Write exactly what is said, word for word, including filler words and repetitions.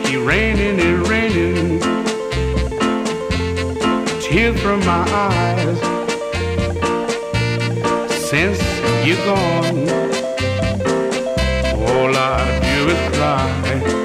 keep raining and raining, tears from my eyes. Since you're gone, all I do is cry.